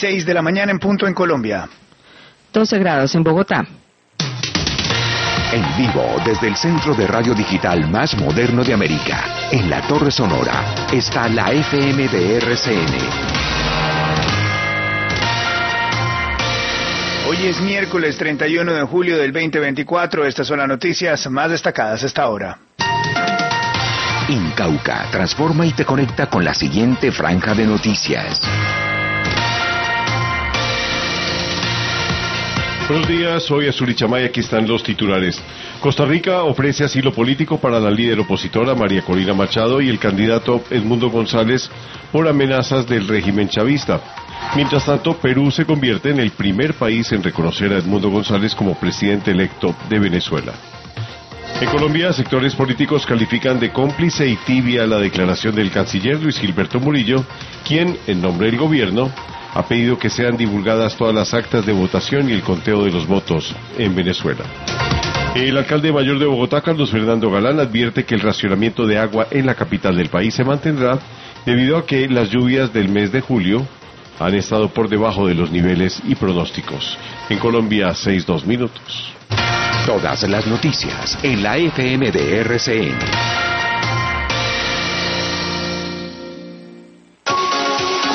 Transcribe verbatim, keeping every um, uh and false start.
seis de la mañana en punto en Colombia. doce grados en Bogotá. En vivo desde el centro de radio digital más moderno de América, en la Torre Sonora, está la F M de R C N. Hoy es miércoles treinta y uno de julio del veinte veinticuatro. Estas son las noticias más destacadas hasta ahora. Incauca transforma y te conecta con la siguiente franja de noticias. Buenos días, soy Azuri Chamay, aquí están los titulares. Costa Rica ofrece asilo político para la líder opositora María Corina Machado y el candidato Edmundo González por amenazas del régimen chavista. Mientras tanto, Perú se convierte en el primer país en reconocer a Edmundo González como presidente electo de Venezuela. En Colombia, sectores políticos califican de cómplice y tibia la declaración del canciller Luis Gilberto Murillo, quien, en nombre del gobierno, ha pedido que sean divulgadas todas las actas de votación y el conteo de los votos en Venezuela. El alcalde mayor de Bogotá, Carlos Fernando Galán, advierte que el racionamiento de agua en la capital del país se mantendrá debido a que las lluvias del mes de julio han estado por debajo de los niveles y pronósticos. En Colombia, seis dos minutos. Todas las noticias en la F M de R C N.